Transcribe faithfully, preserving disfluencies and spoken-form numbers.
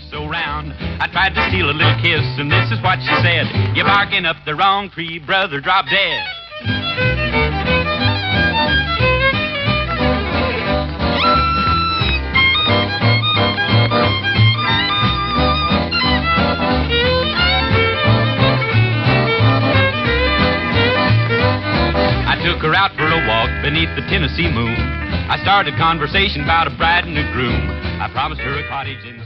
so round. I tried to steal a little kiss, and this is what she said. You're barking up the wrong tree, brother, drop dead. I took her out for a walk beneath the Tennessee moon. I started conversation about a bride and a groom. I promised her a cottage in